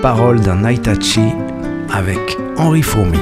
Paroles d'un Aitachi avec Henri Fourmy.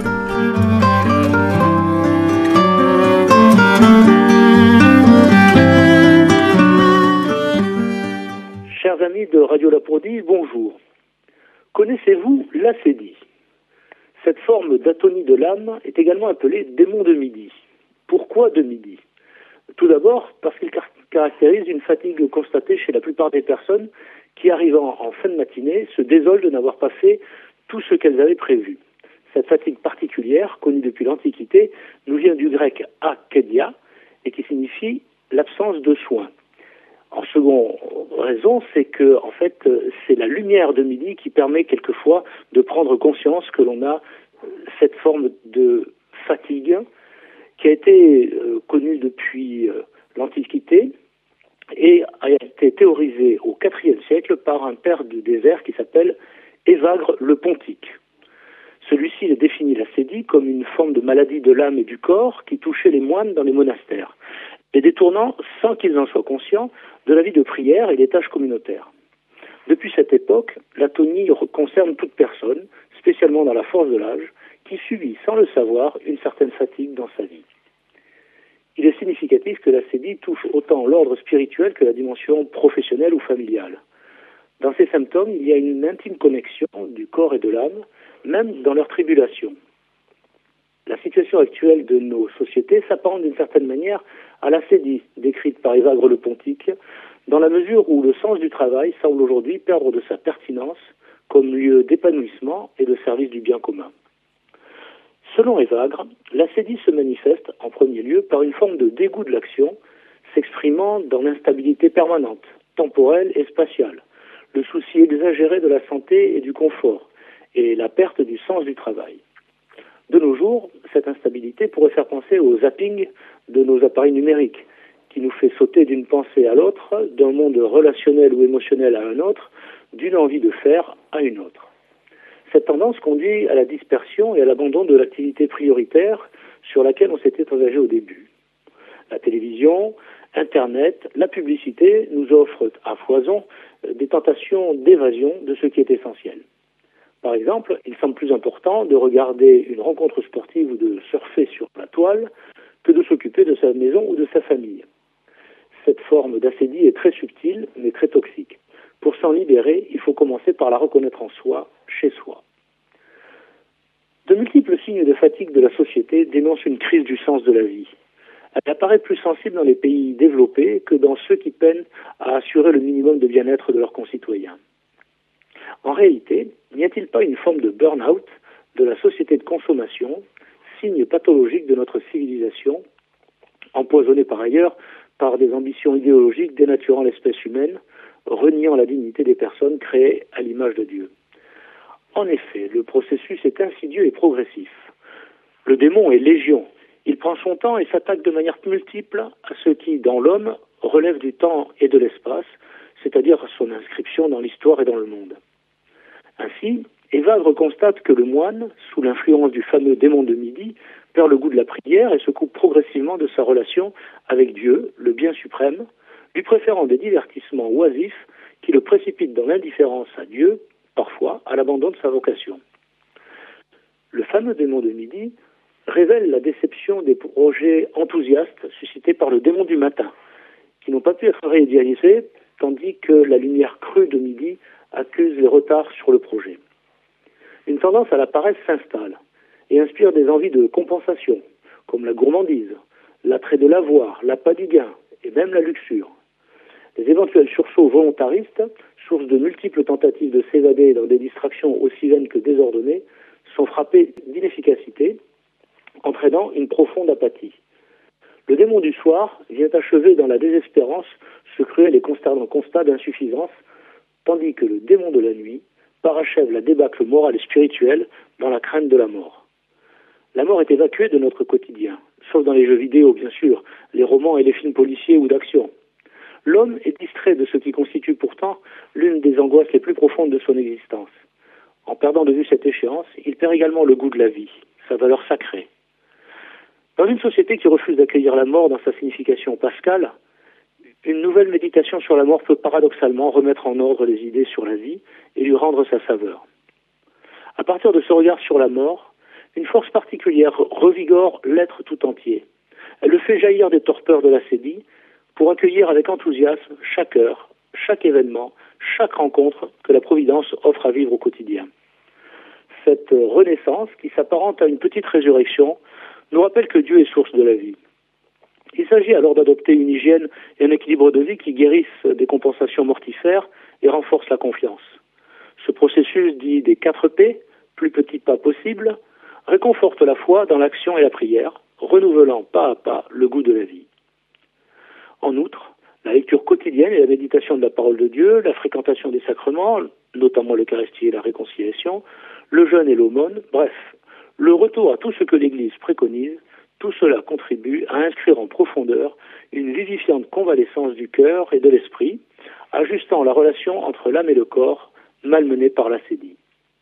Chers amis de Radio Laprodie, bonjour. Connaissez-vous l'acédie? Cette forme d'atonie de l'âme est également appelée démon de midi. Pourquoi de midi? Tout d'abord parce qu'il caractérise une fatigue constatée chez la plupart des personnes qui, arrivant en fin de matinée, se désolent de n'avoir pas fait tout ce qu'elles avaient prévu. Cette fatigue particulière, connue depuis l'Antiquité, nous vient du grec akedia et qui signifie l'absence de soins. En seconde raison, c'est que, en fait, c'est la lumière de midi qui permet quelquefois de prendre conscience que l'on a cette forme de fatigue qui a été connue depuis l'Antiquité et a été théorisée au IVe siècle par un père du désert qui s'appelle Évagre le Pontique. Celui-ci a défini l'acédie comme une forme de maladie de l'âme et du corps qui touchait les moines dans les monastères, les détournant, sans qu'ils en soient conscients, de la vie de prière et des tâches communautaires. Depuis cette époque, l'atonie concerne toute personne, spécialement dans la force de l'âge, qui subit, sans le savoir, une certaine fatigue dans sa vie. Il est significatif que l'acédie touche autant l'ordre spirituel que la dimension professionnelle ou familiale. Dans ces symptômes, il y a une intime connexion du corps et de l'âme, même dans leur tribulation. La situation actuelle de nos sociétés s'apparente d'une certaine manière à l'acédie décrite par Évagre le Pontique, dans la mesure où le sens du travail semble aujourd'hui perdre de sa pertinence comme lieu d'épanouissement et de service du bien commun. Selon Évagre, l'acédie se manifeste en premier lieu par une forme de dégoût de l'action, s'exprimant dans l'instabilité permanente, temporelle et spatiale, le souci exagéré de la santé et du confort, et la perte du sens du travail. De nos jours, cette instabilité pourrait faire penser au zapping de nos appareils numériques, qui nous fait sauter d'une pensée à l'autre, d'un monde relationnel ou émotionnel à un autre, d'une envie de faire à une autre. Cette tendance conduit à la dispersion et à l'abandon de l'activité prioritaire sur laquelle on s'était engagé au début. La télévision, Internet, la publicité nous offrent à foison des tentations d'évasion de ce qui est essentiel. Par exemple, il semble plus important de regarder une rencontre sportive ou de surfer sur la toile que de s'occuper de sa maison ou de sa famille. Cette forme d'acédie est très subtile, mais très toxique. Pour s'en libérer, il faut commencer par la reconnaître en soi, chez soi. De multiples signes de fatigue de la société dénoncent une crise du sens de la vie. Elle apparaît plus sensible dans les pays développés que dans ceux qui peinent à assurer le minimum de bien-être de leurs concitoyens. En réalité, n'y a-t-il pas une forme de burn-out de la société de consommation, signe pathologique de notre civilisation, empoisonnée par ailleurs par des ambitions idéologiques dénaturant l'espèce humaine, reniant la dignité des personnes créées à l'image de Dieu? En effet, le processus est insidieux et progressif. Le démon est légion. Il prend son temps et s'attaque de manière multiple à ce qui, dans l'homme, relève du temps et de l'espace, c'est-à-dire son inscription dans l'histoire et dans le monde. Ainsi, Évagre constate que le moine, sous l'influence du fameux démon de midi, perd le goût de la prière et se coupe progressivement de sa relation avec Dieu, le bien suprême, lui préférant des divertissements oisifs qui le précipitent dans l'indifférence à Dieu, parfois à l'abandon de sa vocation. Le fameux démon de midi révèle la déception des projets enthousiastes suscités par le démon du matin, qui n'ont pas pu être réidéalisés, tandis que la lumière crue de midi accuse les retards sur le projet. Une tendance à la paresse s'installe et inspire des envies de compensation, comme la gourmandise, l'attrait de l'avoir, l'appât du gain et même la luxure. Les éventuels sursauts volontaristes, source de multiples tentatives de s'évader dans des distractions aussi vaines que désordonnées, sont frappés d'inefficacité, entraînant une profonde apathie. Le démon du soir vient achever dans la désespérance ce cruel et constant constat d'insuffisance, tandis que le démon de la nuit parachève la débâcle morale et spirituelle dans la crainte de la mort. La mort est évacuée de notre quotidien, sauf dans les jeux vidéo bien sûr, les romans et les films policiers ou d'action. L'homme est distrait de ce qui constitue pourtant l'une des angoisses les plus profondes de son existence. En perdant de vue cette échéance, il perd également le goût de la vie, sa valeur sacrée. Dans une société qui refuse d'accueillir la mort dans sa signification pascale, Une nouvelle méditation sur la mort peut paradoxalement remettre en ordre les idées sur la vie et lui rendre sa saveur. À partir de ce regard sur la mort, une force particulière revigore l'être tout entier. Elle le fait jaillir des torpeurs de la sédie pour accueillir avec enthousiasme chaque heure, chaque événement, chaque rencontre que la Providence offre à vivre au quotidien. Cette renaissance, qui s'apparente à une petite résurrection, nous rappelle que Dieu est source de la vie. Il s'agit alors d'adopter une hygiène et un équilibre de vie qui guérissent des compensations mortifères et renforcent la confiance. Ce processus dit des 4 P, plus petits pas possibles, réconforte la foi dans l'action et la prière, renouvelant pas à pas le goût de la vie. En outre, la lecture quotidienne et la méditation de la parole de Dieu, la fréquentation des sacrements, notamment l'Eucharistie et la réconciliation, le jeûne et l'aumône, bref, le retour à tout ce que l'Église préconise, tout cela contribue à inscrire en profondeur une vivifiante convalescence du cœur et de l'esprit, ajustant la relation entre l'âme et le corps, malmenée par l'acédie.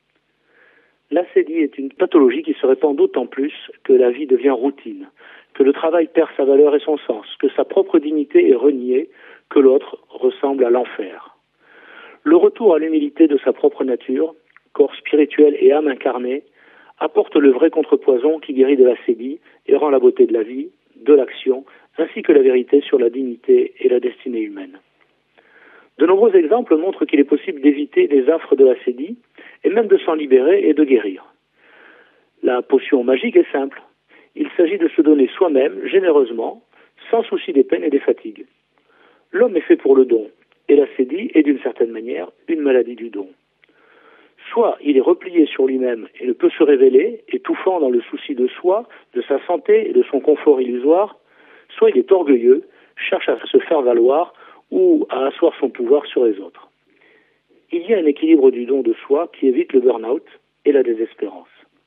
L'acédie est une pathologie qui se répand d'autant plus que la vie devient routine, que le travail perd sa valeur et son sens, que sa propre dignité est reniée, que l'autre ressemble à l'enfer. Le retour à l'humilité de sa propre nature, corps spirituel et âme incarnée, apporte le vrai contrepoison qui guérit de l'acédie et rend la beauté de la vie, de l'action, ainsi que la vérité sur la dignité et la destinée humaine. De nombreux exemples montrent qu'il est possible d'éviter les affres de l'acédie et même de s'en libérer et de guérir. La potion magique est simple. Il s'agit de se donner soi-même, généreusement, sans souci des peines et des fatigues. L'homme est fait pour le don, et l'acédie est d'une certaine manière une maladie du don. Soit il est replié sur lui-même et ne peut se révéler, étouffant dans le souci de soi, de sa santé et de son confort illusoire, soit il est orgueilleux, cherche à se faire valoir ou à asseoir son pouvoir sur les autres. Il y a un équilibre du don de soi qui évite le burn-out et la désespérance.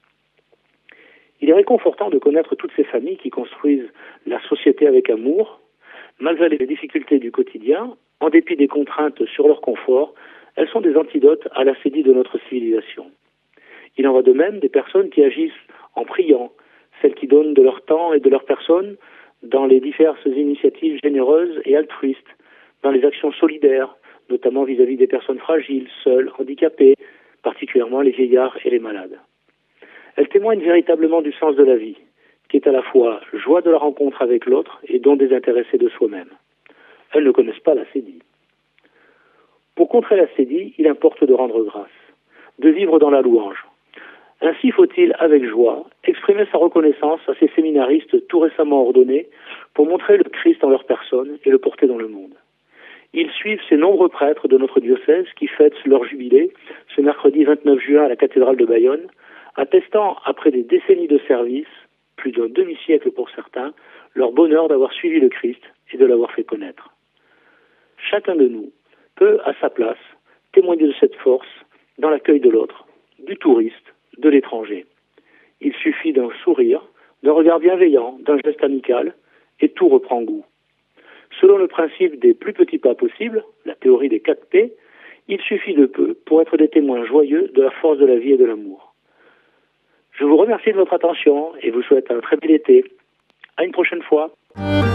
Il est réconfortant de connaître toutes ces familles qui construisent la société avec amour, malgré les difficultés du quotidien, en dépit des contraintes sur leur confort. Elles sont des antidotes à l'acédie de notre civilisation. Il en va de même des personnes qui agissent en priant, celles qui donnent de leur temps et de leur personne dans les diverses initiatives généreuses et altruistes, dans les actions solidaires, notamment vis-à-vis des personnes fragiles, seules, handicapées, particulièrement les vieillards et les malades. Elles témoignent véritablement du sens de la vie, qui est à la fois joie de la rencontre avec l'autre et don désintéressé de soi-même. Elles ne connaissent pas l'acédie. Pour contrer l'acédie, il importe de rendre grâce, de vivre dans la louange. Ainsi faut-il, avec joie, exprimer sa reconnaissance à ces séminaristes tout récemment ordonnés pour montrer le Christ en leur personne et le porter dans le monde. Ils suivent ces nombreux prêtres de notre diocèse qui fêtent leur jubilé ce mercredi 29 juin à la cathédrale de Bayonne, attestant, après des décennies de service, plus d'un demi-siècle pour certains, leur bonheur d'avoir suivi le Christ et de l'avoir fait connaître. Chacun de nous peut, à sa place, témoigner de cette force dans l'accueil de l'autre, du touriste, de l'étranger. Il suffit d'un sourire, d'un regard bienveillant, d'un geste amical, et tout reprend goût. Selon le principe des plus petits pas possibles, la théorie des 4 P, il suffit de peu pour être des témoins joyeux de la force de la vie et de l'amour. Je vous remercie de votre attention et vous souhaite un très bel été. À une prochaine fois.